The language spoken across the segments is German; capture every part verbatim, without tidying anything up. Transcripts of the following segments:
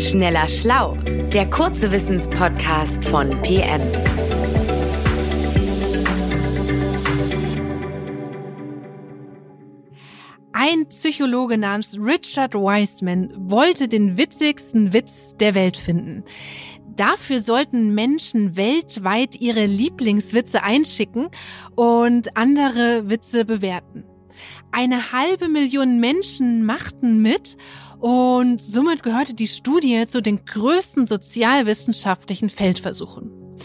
Schneller Schlau, der kurze Wissenspodcast von P M. Ein Psychologe namens Richard Wiseman wollte den witzigsten Witz der Welt finden. Dafür sollten Menschen weltweit ihre Lieblingswitze einschicken und andere Witze bewerten. Eine halbe Million Menschen machten mit und somit gehörte die Studie zu den größten sozialwissenschaftlichen Feldversuchen.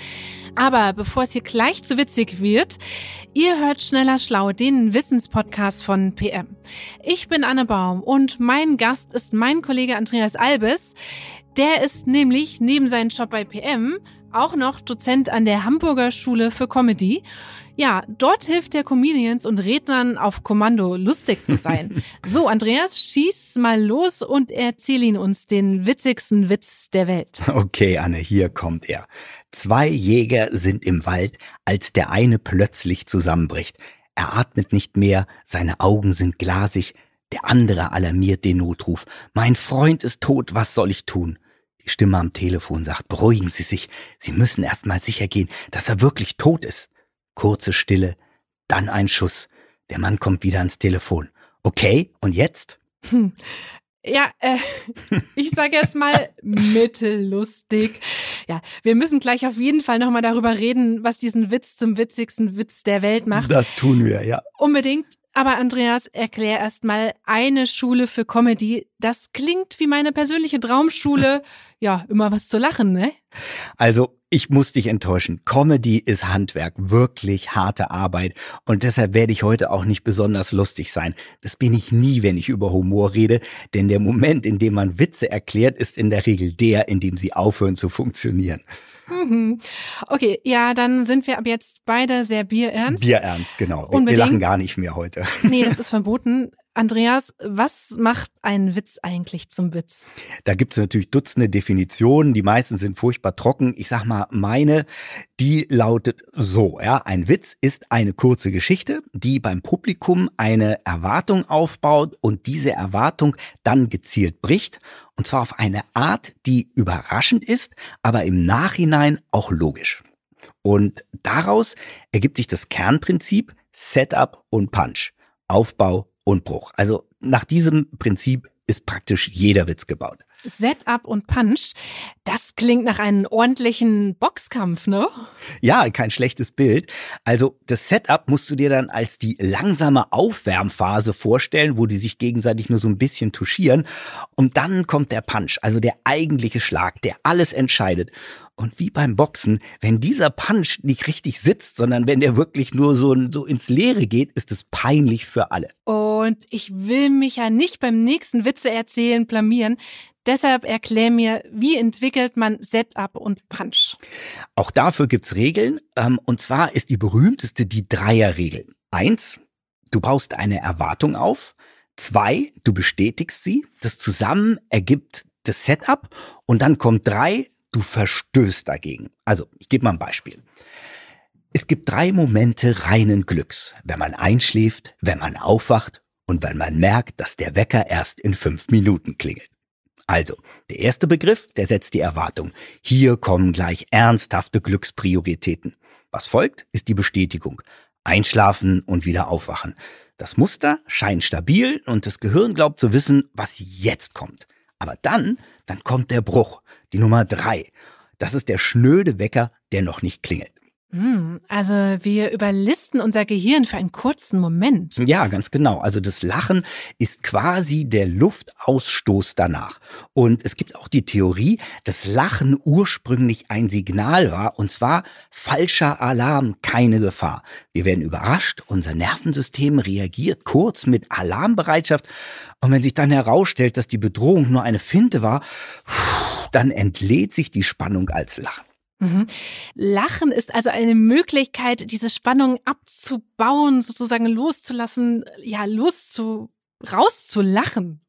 Aber bevor es hier gleich zu witzig wird, ihr hört Schneller Schlau, den Wissenspodcast von P M. Ich bin Anne Baum und mein Gast ist mein Kollege Andreas Albes. Der ist nämlich neben seinem Job bei P M auch noch Dozent an der Hamburger Schule für Comedy. Ja, dort hilft er Comedians und Rednern auf Kommando lustig zu sein. So, Andreas, schieß mal los und erzähl ihn uns den witzigsten Witz der Welt. Okay, Anne, hier kommt er. Zwei Jäger sind im Wald, als der eine plötzlich zusammenbricht. Er atmet nicht mehr, seine Augen sind glasig. Der andere alarmiert den Notruf. Mein Freund ist tot, was soll ich tun? Die Stimme am Telefon sagt, beruhigen Sie sich, Sie müssen erst mal sicher gehen, dass er wirklich tot ist. Kurze Stille, dann ein Schuss. Der Mann kommt wieder ans Telefon. Okay, und jetzt? Hm. Ja, äh, ich sage erst mal mittellustig. Ja, wir müssen gleich auf jeden Fall nochmal darüber reden, was diesen Witz zum witzigsten Witz der Welt macht. Das tun wir, ja. Unbedingt. Aber Andreas, erklär erst mal eine Schule für Comedy. Das klingt wie meine persönliche Traumschule. Ja, immer was zu lachen, ne? Also, ich muss dich enttäuschen. Comedy ist Handwerk, wirklich harte Arbeit. Und deshalb werde ich heute auch nicht besonders lustig sein. Das bin ich nie, wenn ich über Humor rede. Denn der Moment, in dem man Witze erklärt, ist in der Regel der, in dem sie aufhören zu funktionieren. Mhm. Okay, ja, dann sind wir ab jetzt beide sehr bierernst. Bierernst, genau. Wir, Unbedingt. wir lachen gar nicht mehr heute. Nee, das ist verboten. Andreas, was macht ein Witz eigentlich zum Witz? Da gibt es natürlich Dutzende Definitionen. Die meisten sind furchtbar trocken. Ich sag mal, meine, die lautet so, ja. Ein Witz ist eine kurze Geschichte, die beim Publikum eine Erwartung aufbaut und diese Erwartung dann gezielt bricht. Und zwar auf eine Art, die überraschend ist, aber im Nachhinein auch logisch. Und daraus ergibt sich das Kernprinzip Setup und Punch. Aufbau und Bruch. Also nach diesem Prinzip ist praktisch jeder Witz gebaut. Setup und Punch, das klingt nach einem ordentlichen Boxkampf, ne? Ja, kein schlechtes Bild. Also das Setup musst du dir dann als die langsame Aufwärmphase vorstellen, wo die sich gegenseitig nur so ein bisschen touchieren. Und dann kommt der Punch, also der eigentliche Schlag, der alles entscheidet. Und wie beim Boxen, wenn dieser Punch nicht richtig sitzt, sondern wenn der wirklich nur so, so ins Leere geht, ist es peinlich für alle. Und ich will mich ja nicht beim nächsten Witze erzählen blamieren. Deshalb erklär mir, wie entwickelt man Setup und Punch? Auch dafür gibt's Regeln. Und zwar ist die berühmteste die Dreierregel. Eins, du baust eine Erwartung auf. Zwei, du bestätigst sie. Das zusammen ergibt das Setup. Und dann kommt drei, du verstößt dagegen. Also, ich gebe mal ein Beispiel. Es gibt drei Momente reinen Glücks, wenn man einschläft, wenn man aufwacht und wenn man merkt, dass der Wecker erst in fünf Minuten klingelt. Also, der erste Begriff, der setzt die Erwartung. Hier kommen gleich ernsthafte Glücksprioritäten. Was folgt, ist die Bestätigung. Einschlafen und wieder aufwachen. Das Muster scheint stabil und das Gehirn glaubt zu wissen, was jetzt kommt. Aber dann, dann kommt der Bruch, die Nummer drei. Das ist der schnöde Wecker, der noch nicht klingelt. Hm, also wir überlisten unser Gehirn für einen kurzen Moment. Ja, ganz genau. Also das Lachen ist quasi der Luftausstoß danach. Und es gibt auch die Theorie, dass Lachen ursprünglich ein Signal war, und zwar falscher Alarm, keine Gefahr. Wir werden überrascht, unser Nervensystem reagiert kurz mit Alarmbereitschaft. Und wenn sich dann herausstellt, dass die Bedrohung nur eine Finte war, dann entlädt sich die Spannung als Lachen. Mhm. Lachen ist also eine Möglichkeit, diese Spannung abzubauen, sozusagen loszulassen, ja, loszu, rauszulachen.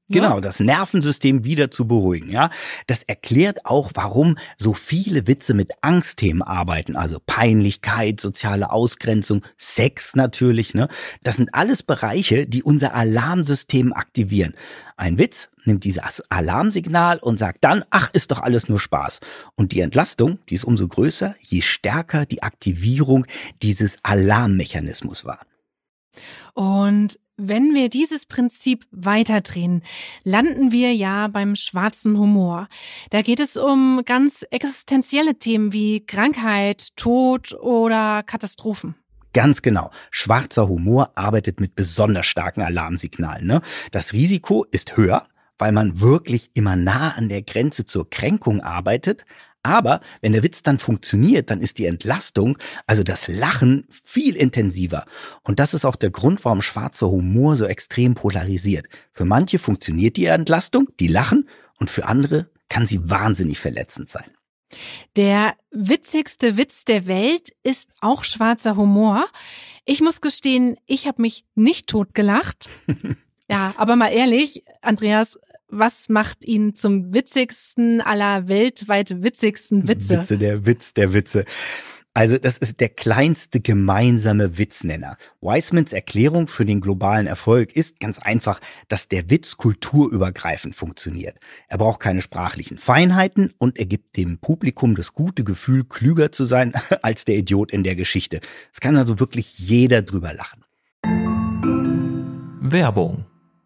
Genau, das Nervensystem wieder zu beruhigen, ja. Das erklärt auch, warum so viele Witze mit Angstthemen arbeiten, also Peinlichkeit, soziale Ausgrenzung, Sex natürlich, ne. Das sind alles Bereiche, die unser Alarmsystem aktivieren. Ein Witz nimmt dieses Alarmsignal und sagt dann, ach, ist doch alles nur Spaß. Und die Entlastung, die ist umso größer, je stärker die Aktivierung dieses Alarmmechanismus war. Und wenn wir dieses Prinzip weiterdrehen, landen wir ja beim schwarzen Humor. Da geht es um ganz existenzielle Themen wie Krankheit, Tod oder Katastrophen. Ganz genau. Schwarzer Humor arbeitet mit besonders starken Alarmsignalen, ne? Das Risiko ist höher, weil man wirklich immer nah an der Grenze zur Kränkung arbeitet. Aber wenn der Witz dann funktioniert, dann ist die Entlastung, also das Lachen, viel intensiver. Und das ist auch der Grund, warum schwarzer Humor so extrem polarisiert. Für manche funktioniert die Entlastung, die lachen, und für andere kann sie wahnsinnig verletzend sein. Der witzigste Witz der Welt ist auch schwarzer Humor. Ich muss gestehen, ich habe mich nicht totgelacht. Ja, aber mal ehrlich, Andreas, was macht ihn zum witzigsten aller weltweit witzigsten Witze? Witze, der Witz der Witze. Also das ist der kleinste gemeinsame Witznenner. Wisemans Erklärung für den globalen Erfolg ist ganz einfach, dass der Witz kulturübergreifend funktioniert. Er braucht keine sprachlichen Feinheiten und er gibt dem Publikum das gute Gefühl, klüger zu sein als der Idiot in der Geschichte. Es kann also wirklich jeder drüber lachen. Werbung.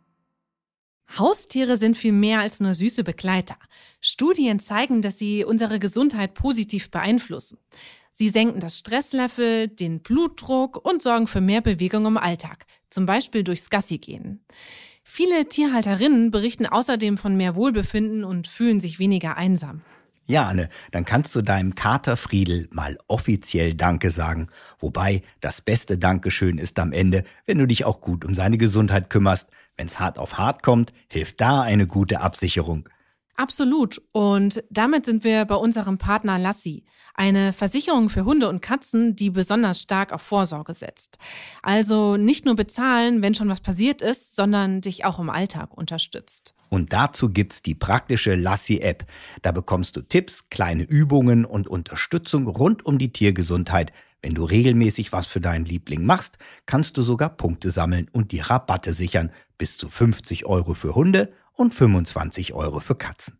Haustiere sind viel mehr als nur süße Begleiter. Studien zeigen, dass sie unsere Gesundheit positiv beeinflussen. Sie senken das Stresslevel, den Blutdruck und sorgen für mehr Bewegung im Alltag, zum Beispiel durchs Gassigehen. Viele Tierhalterinnen berichten außerdem von mehr Wohlbefinden und fühlen sich weniger einsam. Ja, Anne, dann kannst du deinem Kater Friedel mal offiziell Danke sagen. Wobei das beste Dankeschön ist am Ende, wenn du dich auch gut um seine Gesundheit kümmerst. Wenn's hart auf hart kommt, hilft da eine gute Absicherung. Absolut. Und damit sind wir bei unserem Partner Lassi. Eine Versicherung für Hunde und Katzen, die besonders stark auf Vorsorge setzt. Also nicht nur bezahlen, wenn schon was passiert ist, sondern dich auch im Alltag unterstützt. Und dazu gibt's die praktische Lassi-App. Da bekommst du Tipps, kleine Übungen und Unterstützung rund um die Tiergesundheit. Wenn du regelmäßig was für deinen Liebling machst, kannst du sogar Punkte sammeln und die Rabatte sichern. Bis zu fünfzig Euro für Hunde und fünfundzwanzig Euro für Katzen.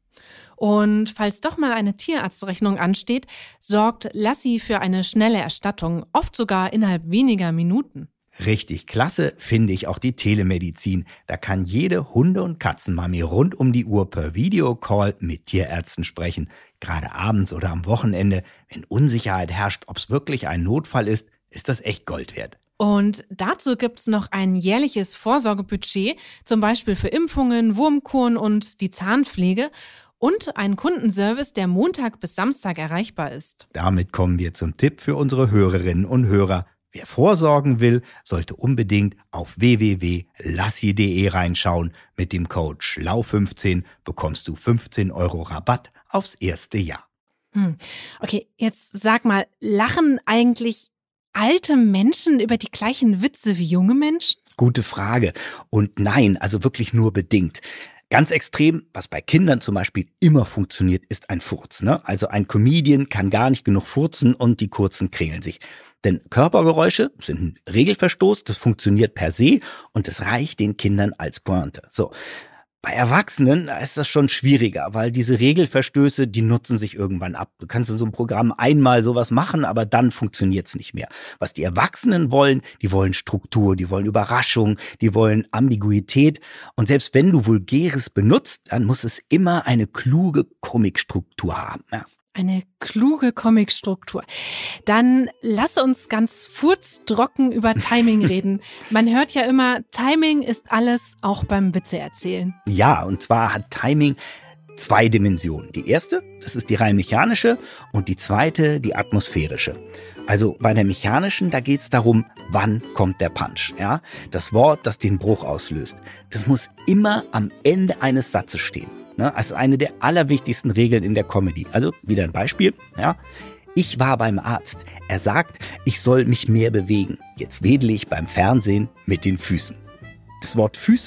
Und falls doch mal eine Tierarztrechnung ansteht, sorgt Lassi für eine schnelle Erstattung, oft sogar innerhalb weniger Minuten. Richtig klasse finde ich auch die Telemedizin. Da kann jede Hunde- und Katzenmami rund um die Uhr per Videocall mit Tierärzten sprechen. Gerade abends oder am Wochenende, wenn Unsicherheit herrscht, ob es wirklich ein Notfall ist, ist das echt Gold wert. Und dazu gibt's noch ein jährliches Vorsorgebudget, zum Beispiel für Impfungen, Wurmkuren und die Zahnpflege und einen Kundenservice, der Montag bis Samstag erreichbar ist. Damit kommen wir zum Tipp für unsere Hörerinnen und Hörer. Wer vorsorgen will, sollte unbedingt auf w w w punkt lassi punkt de reinschauen. Mit dem Code schlau fünfzehn bekommst du fünfzehn Euro Rabatt aufs erste Jahr. Hm. Okay, jetzt sag mal, lachen eigentlich alte Menschen über die gleichen Witze wie junge Menschen? Gute Frage. Und nein, also wirklich nur bedingt. Ganz extrem, was bei Kindern zum Beispiel immer funktioniert, ist ein Furz, ne? Also ein Comedian kann gar nicht genug furzen und die Kurzen kringeln sich. Denn Körpergeräusche sind ein Regelverstoß, das funktioniert per se und das reicht den Kindern als Pointe. So. Bei Erwachsenen ist das schon schwieriger, weil diese Regelverstöße, die nutzen sich irgendwann ab. Du kannst in so einem Programm einmal sowas machen, aber dann funktioniert's nicht mehr. Was die Erwachsenen wollen, die wollen Struktur, die wollen Überraschung, die wollen Ambiguität. Und selbst wenn du Vulgäres benutzt, dann muss es immer eine kluge Komikstruktur haben. Ja. Eine kluge Comicstruktur. Dann lass uns ganz furztrocken über Timing reden. Man hört ja immer, Timing ist alles, auch beim Witze erzählen. Ja, und zwar hat Timing zwei Dimensionen. Die erste, das ist die rein mechanische und die zweite, die atmosphärische. Also bei der mechanischen, da geht's darum, wann kommt der Punch. Ja? Das Wort, das den Bruch auslöst. Das muss immer am Ende eines Satzes stehen. Ne, also eine der allerwichtigsten Regeln in der Comedy. Also wieder ein Beispiel. Ja. Ich war beim Arzt. Er sagt, ich soll mich mehr bewegen. Jetzt wedle ich beim Fernsehen mit den Füßen. Das Wort Füße,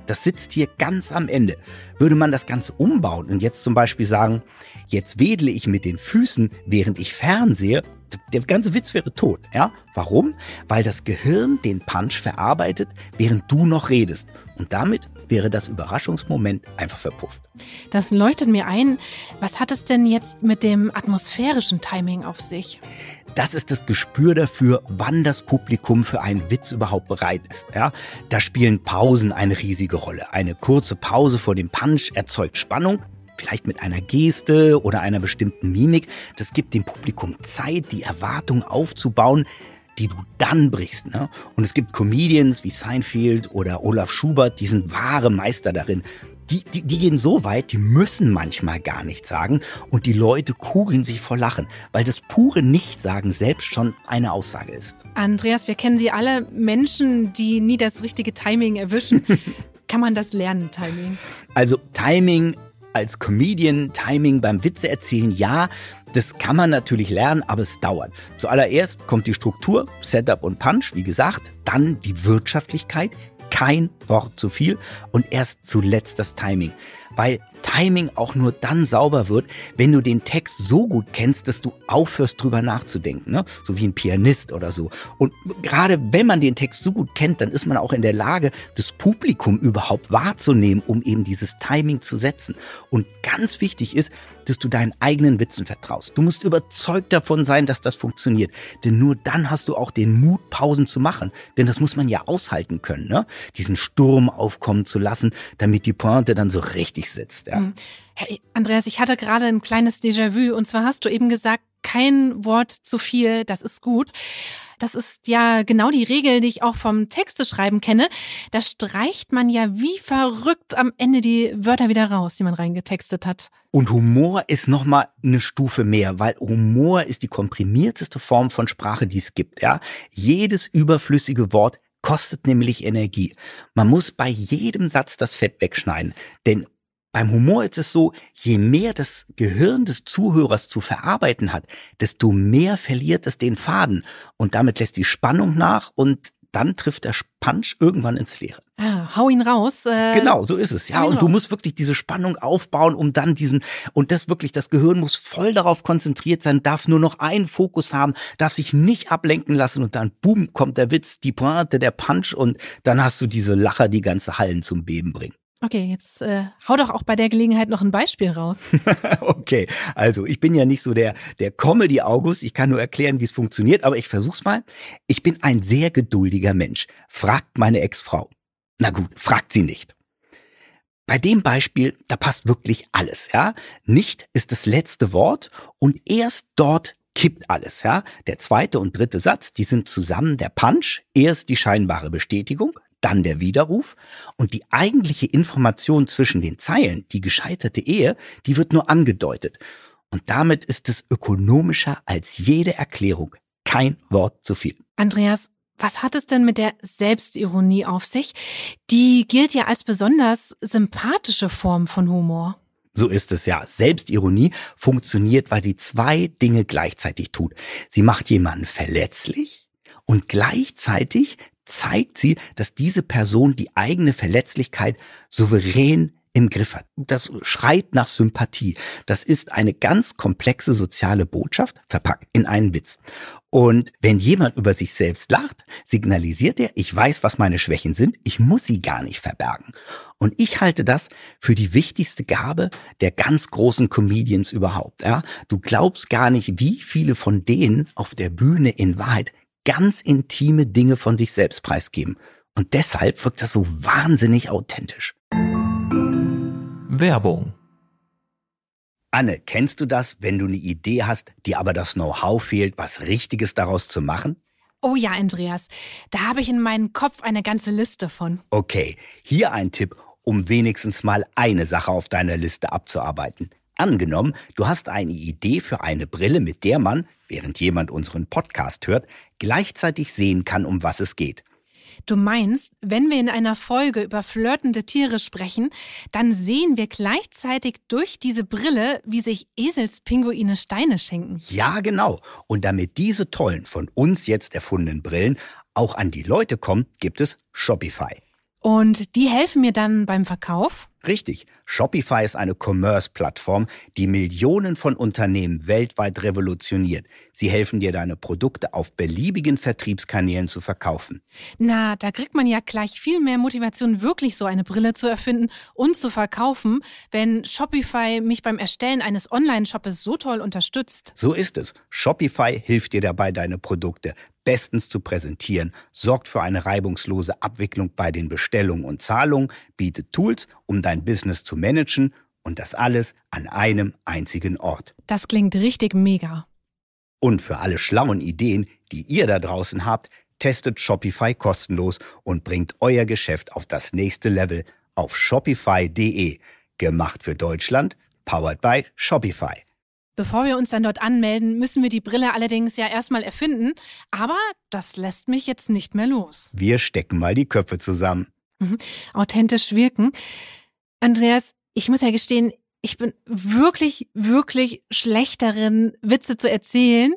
das sitzt hier ganz am Ende. Würde man das Ganze umbauen und jetzt zum Beispiel sagen, jetzt wedle ich mit den Füßen, während ich fernsehe, der ganze Witz wäre tot. Ja? Warum? Weil das Gehirn den Punch verarbeitet, während du noch redest. Und damit wäre das Überraschungsmoment einfach verpufft. Das leuchtet mir ein. Was hat es denn jetzt mit dem atmosphärischen Timing auf sich? Das ist das Gespür dafür, wann das Publikum für einen Witz überhaupt bereit ist. Ja? Da spielen Pausen eine riesige Rolle. Eine kurze Pause vor dem Punch erzeugt Spannung. Vielleicht mit einer Geste oder einer bestimmten Mimik. Das gibt dem Publikum Zeit, die Erwartung aufzubauen, die du dann brichst. Ne? Und es gibt Comedians wie Seinfeld oder Olaf Schubert, die sind wahre Meister darin. Die, die, die gehen so weit, die müssen manchmal gar nichts sagen und die Leute kugeln sich vor Lachen, weil das pure Nichtsagen selbst schon eine Aussage ist. Andreas, wir kennen Sie alle, Menschen, die nie das richtige Timing erwischen. Kann man das lernen, Timing? Also Timing als Comedian, Timing beim Witze erzählen, ja, das kann man natürlich lernen, aber es dauert. Zuallererst kommt die Struktur, Setup und Punch, wie gesagt, dann die Wirtschaftlichkeit, kein Wort zu viel und erst zuletzt das Timing. Weil Timing auch nur dann sauber wird, wenn du den Text so gut kennst, dass du aufhörst, drüber nachzudenken, ne? So wie ein Pianist oder so. Und gerade wenn man den Text so gut kennt, dann ist man auch in der Lage, das Publikum überhaupt wahrzunehmen, um eben dieses Timing zu setzen. Und ganz wichtig ist, dass du deinen eigenen Witzen vertraust. Du musst überzeugt davon sein, dass das funktioniert. Denn nur dann hast du auch den Mut, Pausen zu machen. Denn das muss man ja aushalten können, ne? Diesen Sturm aufkommen zu lassen, damit die Pointe dann so richtig sitzt. Ja. Hey, Andreas, ich hatte gerade ein kleines Déjà-vu. Und zwar hast du eben gesagt, kein Wort zu viel, das ist gut. Das ist ja genau die Regel, die ich auch vom Texteschreiben kenne. Da streicht man ja wie verrückt am Ende die Wörter wieder raus, die man reingetextet hat. Und Humor ist nochmal eine Stufe mehr, weil Humor ist die komprimierteste Form von Sprache, die es gibt. Ja? Jedes überflüssige Wort kostet nämlich Energie. Man muss bei jedem Satz das Fett wegschneiden, denn beim Humor ist es so, je mehr das Gehirn des Zuhörers zu verarbeiten hat, desto mehr verliert es den Faden und damit lässt die Spannung nach und dann trifft der Punch irgendwann ins Leere. Ah, hau ihn raus. Äh, genau, so ist es. Ja, und raus. Du musst wirklich diese Spannung aufbauen, um dann diesen, und das wirklich, das Gehirn muss voll darauf konzentriert sein, darf nur noch einen Fokus haben, darf sich nicht ablenken lassen und dann, boom, kommt der Witz, die Pointe, der Punch und dann hast du diese Lacher, die ganze Hallen zum Beben bringen. Okay, jetzt äh, hau doch auch bei der Gelegenheit noch ein Beispiel raus. Okay, also ich bin ja nicht so der der Comedy-August, ich kann nur erklären, wie es funktioniert, aber ich versuch's mal. Ich bin ein sehr geduldiger Mensch, fragt meine Ex-Frau. Na gut, fragt sie nicht. Bei dem Beispiel, da passt wirklich alles, ja. Nicht ist das letzte Wort und erst dort kippt alles, ja. Der zweite und dritte Satz, die sind zusammen der Punch, erst die scheinbare Bestätigung, dann der Widerruf und die eigentliche Information zwischen den Zeilen, die gescheiterte Ehe, die wird nur angedeutet. Und damit ist es ökonomischer als jede Erklärung. Kein Wort zu viel. Andreas, was hat es denn mit der Selbstironie auf sich? Die gilt ja als besonders sympathische Form von Humor. So ist es ja. Selbstironie funktioniert, weil sie zwei Dinge gleichzeitig tut. Sie macht jemanden verletzlich und gleichzeitig zeigt sie, dass diese Person die eigene Verletzlichkeit souverän im Griff hat. Das schreit nach Sympathie. Das ist eine ganz komplexe soziale Botschaft, verpackt in einen Witz. Und wenn jemand über sich selbst lacht, signalisiert er, ich weiß, was meine Schwächen sind, ich muss sie gar nicht verbergen. Und ich halte das für die wichtigste Gabe der ganz großen Comedians überhaupt. Ja? Du glaubst gar nicht, wie viele von denen auf der Bühne in Wahrheit ganz intime Dinge von sich selbst preisgeben. Und deshalb wirkt das so wahnsinnig authentisch. Werbung. Anne, kennst du das, wenn du eine Idee hast, dir aber das Know-how fehlt, was Richtiges daraus zu machen? Oh ja, Andreas, da habe ich in meinem Kopf eine ganze Liste von. Okay, hier ein Tipp, um wenigstens mal eine Sache auf deiner Liste abzuarbeiten. Angenommen, du hast eine Idee für eine Brille, mit der man, während jemand unseren Podcast hört, gleichzeitig sehen kann, um was es geht. Du meinst, wenn wir in einer Folge über flirtende Tiere sprechen, dann sehen wir gleichzeitig durch diese Brille, wie sich Eselspinguine Steine schenken. Ja, genau. Und damit diese tollen, von uns jetzt erfundenen Brillen auch an die Leute kommen, gibt es Shopify. Und die helfen mir dann beim Verkauf? Richtig. Shopify ist eine Commerce-Plattform, die Millionen von Unternehmen weltweit revolutioniert. Sie helfen dir, deine Produkte auf beliebigen Vertriebskanälen zu verkaufen. Na, da kriegt man ja gleich viel mehr Motivation, wirklich so eine Brille zu erfinden und zu verkaufen, wenn Shopify mich beim Erstellen eines Online-Shoppes so toll unterstützt. So ist es. Shopify hilft dir dabei, deine Produkte bestens zu präsentieren, sorgt für eine reibungslose Abwicklung bei den Bestellungen und Zahlungen, bietet Tools, um dein Business zu managen und das alles an einem einzigen Ort. Das klingt richtig mega. Und für alle schlauen Ideen, die ihr da draußen habt, testet Shopify kostenlos und bringt euer Geschäft auf das nächste Level auf shopify punkt de. Gemacht für Deutschland, powered by Shopify. Bevor wir uns dann dort anmelden, müssen wir die Brille allerdings ja erstmal erfinden. Aber das lässt mich jetzt nicht mehr los. Wir stecken mal die Köpfe zusammen. Mhm. Authentisch wirken. Andreas, ich muss ja gestehen, ich bin wirklich, wirklich schlecht darin, Witze zu erzählen.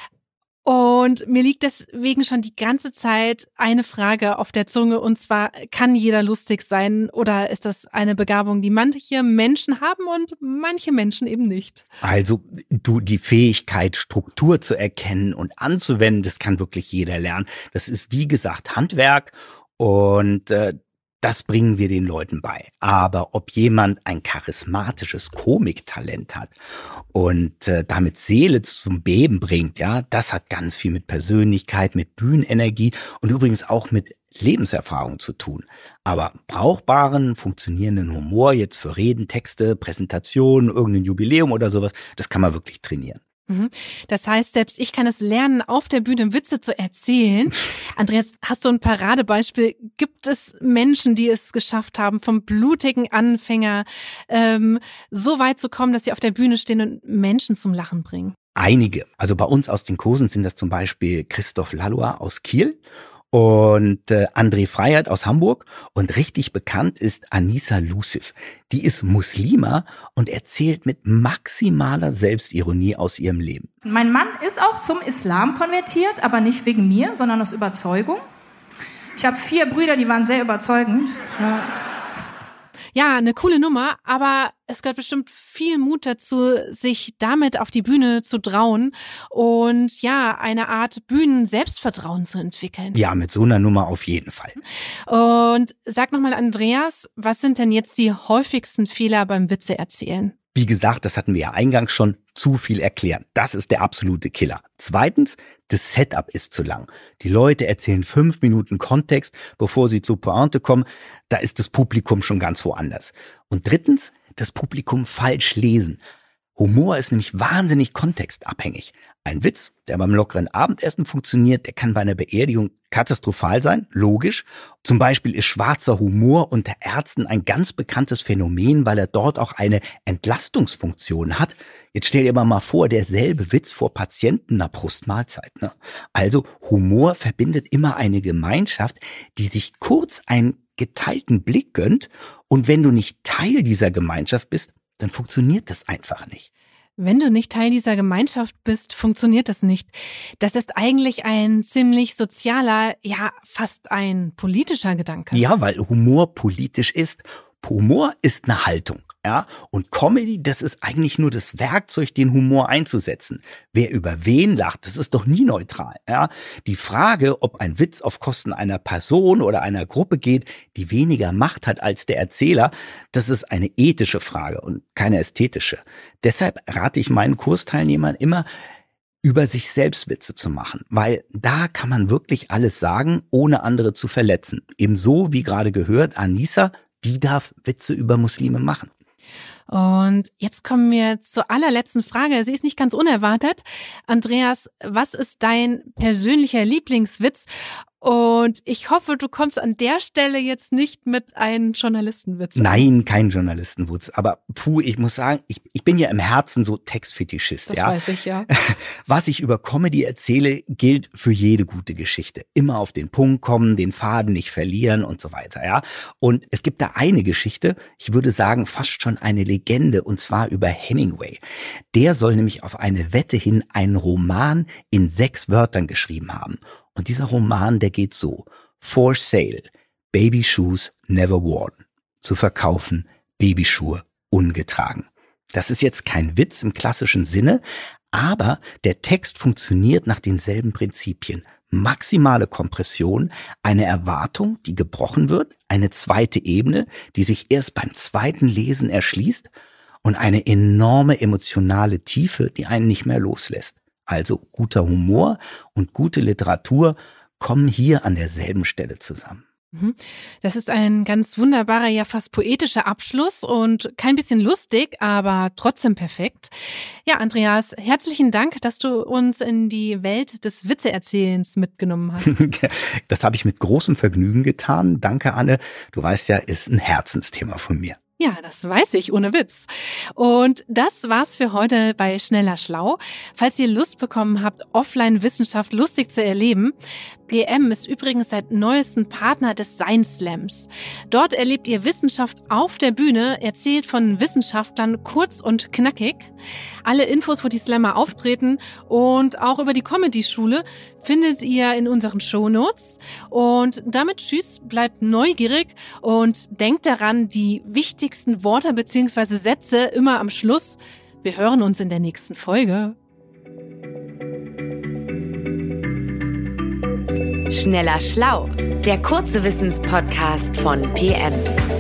Und mir liegt deswegen schon die ganze Zeit eine Frage auf der Zunge, und zwar, kann jeder lustig sein oder ist das eine Begabung, die manche Menschen haben und manche Menschen eben nicht? Also du, die Fähigkeit, Struktur zu erkennen und anzuwenden, das kann wirklich jeder lernen. Das ist, wie gesagt, Handwerk und äh, das bringen wir den Leuten bei. Aber ob jemand ein charismatisches Komiktalent hat und äh, damit Seele zum Beben bringt, ja, das hat ganz viel mit Persönlichkeit, mit Bühnenenergie und übrigens auch mit Lebenserfahrung zu tun. Aber brauchbaren, funktionierenden Humor jetzt für Reden, Texte, Präsentationen, irgendein Jubiläum oder sowas, das kann man wirklich trainieren. Das heißt, selbst ich kann es lernen, auf der Bühne Witze zu erzählen. Andreas, hast du ein Paradebeispiel? Gibt es Menschen, die es geschafft haben, vom blutigen Anfänger ähm, so weit zu kommen, dass sie auf der Bühne stehen und Menschen zum Lachen bringen? Einige. Also bei uns aus den Kursen sind das zum Beispiel Christoph Laloy aus Kiel und äh, André Freiheit aus Hamburg. Und richtig bekannt ist Anissa Lusif. Die ist Muslima und erzählt mit maximaler Selbstironie aus ihrem Leben. Mein Mann ist auch zum Islam konvertiert, aber nicht wegen mir, sondern aus Überzeugung. Ich habe vier Brüder, die waren sehr überzeugend. Ja. Ja, eine coole Nummer, aber es gehört bestimmt viel Mut dazu, sich damit auf die Bühne zu trauen und ja, eine Art Bühnen-Selbstvertrauen zu entwickeln. Ja, mit so einer Nummer auf jeden Fall. Und sag nochmal, Andreas, was sind denn jetzt die häufigsten Fehler beim Witze erzählen? Wie gesagt, das hatten wir ja eingangs schon, zu viel erklären. Das ist der absolute Killer. Zweitens, das Setup ist zu lang. Die Leute erzählen fünf Minuten Kontext, bevor sie zur Pointe kommen. Da ist das Publikum schon ganz woanders. Und drittens, das Publikum falsch lesen. Humor ist nämlich wahnsinnig kontextabhängig. Ein Witz, der beim lockeren Abendessen funktioniert, der kann bei einer Beerdigung katastrophal sein, logisch. Zum Beispiel ist schwarzer Humor unter Ärzten ein ganz bekanntes Phänomen, weil er dort auch eine Entlastungsfunktion hat. Jetzt stell dir mal vor, derselbe Witz vor Patienten einer Brustmahlzeit. Ne? Also Humor verbindet immer eine Gemeinschaft, die sich kurz einen geteilten Blick gönnt. Und wenn du nicht Teil dieser Gemeinschaft bist, dann funktioniert das einfach nicht. Wenn du nicht Teil dieser Gemeinschaft bist, funktioniert das nicht. Das ist eigentlich ein ziemlich sozialer, ja fast ein politischer Gedanke. Ja, weil Humor politisch ist. Humor ist eine Haltung, ja. Und Comedy, das ist eigentlich nur das Werkzeug, den Humor einzusetzen. Wer über wen lacht, das ist doch nie neutral, ja. Die Frage, ob ein Witz auf Kosten einer Person oder einer Gruppe geht, die weniger Macht hat als der Erzähler, das ist eine ethische Frage und keine ästhetische. Deshalb rate ich meinen Kursteilnehmern immer, über sich selbst Witze zu machen, weil da kann man wirklich alles sagen, ohne andere zu verletzen. Ebenso wie gerade gehört, Anissa, die darf Witze über Muslime machen. Und jetzt kommen wir zur allerletzten Frage. Sie ist nicht ganz unerwartet. Andreas, was ist dein persönlicher Lieblingswitz? Und ich hoffe, du kommst an der Stelle jetzt nicht mit einem Journalistenwitz. Nein, kein Journalistenwitz. Aber puh, ich muss sagen, ich, ich bin ja im Herzen so Textfetischist. Das ja. weiß ich, ja. Was ich über Comedy erzähle, gilt für jede gute Geschichte. Immer auf den Punkt kommen, den Faden nicht verlieren und so weiter. Ja. Und es gibt da eine Geschichte, ich würde sagen fast schon eine Legende, und zwar über Hemingway. Der soll nämlich auf eine Wette hin einen Roman in sechs Wörtern geschrieben haben. Und dieser Roman, der geht so: For sale, Baby Shoes never worn. Zu verkaufen Babyschuhe ungetragen. Das ist jetzt kein Witz im klassischen Sinne, aber der Text funktioniert nach denselben Prinzipien. Maximale Kompression, eine Erwartung, die gebrochen wird, eine zweite Ebene, die sich erst beim zweiten Lesen erschließt und eine enorme emotionale Tiefe, die einen nicht mehr loslässt. Also guter Humor und gute Literatur kommen hier an derselben Stelle zusammen. Das ist ein ganz wunderbarer, ja fast poetischer Abschluss und kein bisschen lustig, aber trotzdem perfekt. Ja, Andreas, herzlichen Dank, dass du uns in die Welt des Witzeerzählens mitgenommen hast. Das habe ich mit großem Vergnügen getan. Danke, Anne. Du weißt ja, ist ein Herzensthema von mir. Ja, das weiß ich, ohne Witz. Und das war's für heute bei Schneller Schlau. Falls ihr Lust bekommen habt, Offline-Wissenschaft lustig zu erleben, P M ist übrigens seit neuestem Partner des Science Slams. Dort erlebt ihr Wissenschaft auf der Bühne, erzählt von Wissenschaftlern kurz und knackig. Alle Infos, wo die Slammer auftreten und auch über die Comedy-Schule findet ihr in unseren Shownotes. Und damit tschüss, bleibt neugierig und denkt daran, die wichtigsten Worte bzw. Sätze immer am Schluss. Wir hören uns in der nächsten Folge. Schneller Schlau, der kurze Wissenspodcast von P M.